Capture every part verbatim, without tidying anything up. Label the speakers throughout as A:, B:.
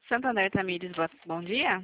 A: Santander Tamires, bom dia.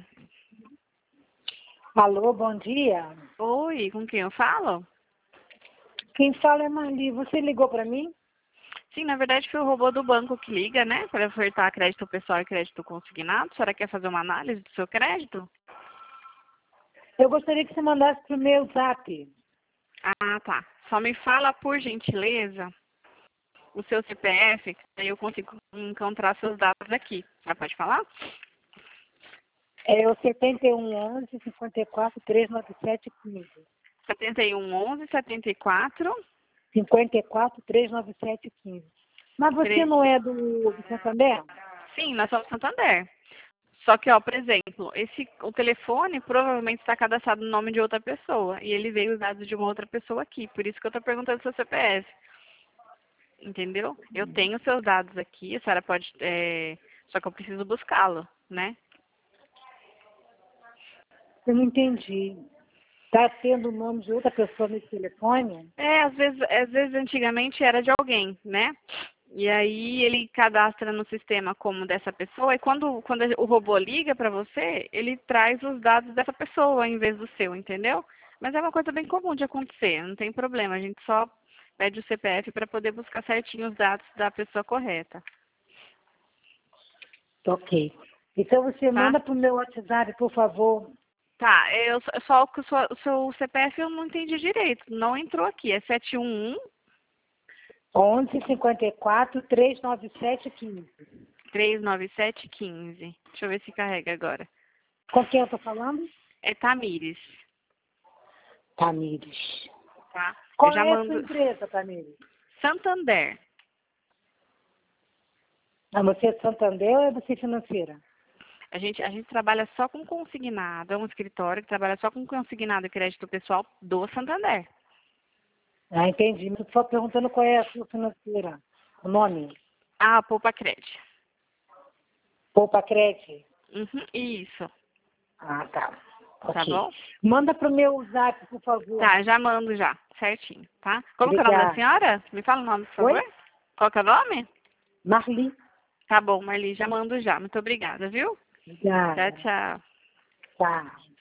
B: Alô, bom dia.
A: Oi, com quem eu falo?
B: Quem fala é Marli. Você ligou para mim?
A: Sim, na verdade foi o robô do banco que liga, né? Para ofertar crédito pessoal e crédito consignado. A senhora quer fazer uma análise do seu crédito?
B: Eu gostaria que você mandasse para o meu zap.
A: Ah, tá. Só me fala, por gentileza, o seu C P F, que aí eu consigo encontrar seus dados aqui. Já pode falar?
B: É o setenta e um onze, cinquenta e quatro, trezentos e noventa e sete, quinze.
A: setenta e um onze, setenta e quatro.
B: cinquenta e quatro, trezentos e noventa e sete, quinze. Mas você
A: tre-
B: não é do, do Santander?
A: Sim, nós somos Santander. Só que, ó, por exemplo, esse, o telefone provavelmente está cadastrado no nome de outra pessoa. E ele veio os dados de uma outra pessoa aqui. Por isso que eu estou perguntando seu C P F. Entendeu? Eu tenho seus dados aqui, a senhora pode. É, só que eu preciso buscá-lo, né?
B: Eu não entendi. Está tendo o nome de outra pessoa nesse telefone?
A: É, às vezes, às vezes antigamente era de alguém, né? E aí ele cadastra no sistema como dessa pessoa, e quando, quando o robô liga para você, ele traz os dados dessa pessoa em vez do seu, entendeu? Mas é uma coisa bem comum de acontecer, não tem problema, a gente só pede o C P F para poder buscar certinho os dados da pessoa correta,
B: Ok. Então você
A: tá?
B: manda para o meu WhatsApp, por favor.
A: Tá, eu só só que o seu, o seu C P F eu não entendi direito, não entrou aqui, é sete um um,
B: onze, cinquenta e quatro, trezentos e noventa e sete, quinze.
A: três nove sete um cinco. Deixa eu ver se carrega agora.
B: Com quem eu estou falando?
A: É Tamires,
B: Tamires.
A: tá? Eu
B: Qual
A: já
B: é a sua
A: mando.
B: empresa, Tamires?
A: Santander.
B: Ah, você é Santander ou é você financeira?
A: A gente, a gente trabalha só com consignado, é um escritório que trabalha só com consignado e crédito pessoal do Santander.
B: Ah, entendi. Mas eu estou perguntando qual é a sua financeira. O nome?
A: Ah, Poupa Crédito.
B: Poupa Crédito?
A: Uhum, isso,
B: Ah, tá.
A: tá
B: Ok.
A: bom?
B: Manda para o meu zap, por favor.
A: Tá, já mando já, certinho, tá? Como que é o nome da
B: Obrigada.
A: senhora? Me fala o nome, por
B: Oi?
A: favor. Qual que é o nome?
B: Marli.
A: Tá bom, Marli, já mando já. Muito obrigada, viu? Tchau,
B: Obrigada.
A: tchau.
B: Tá.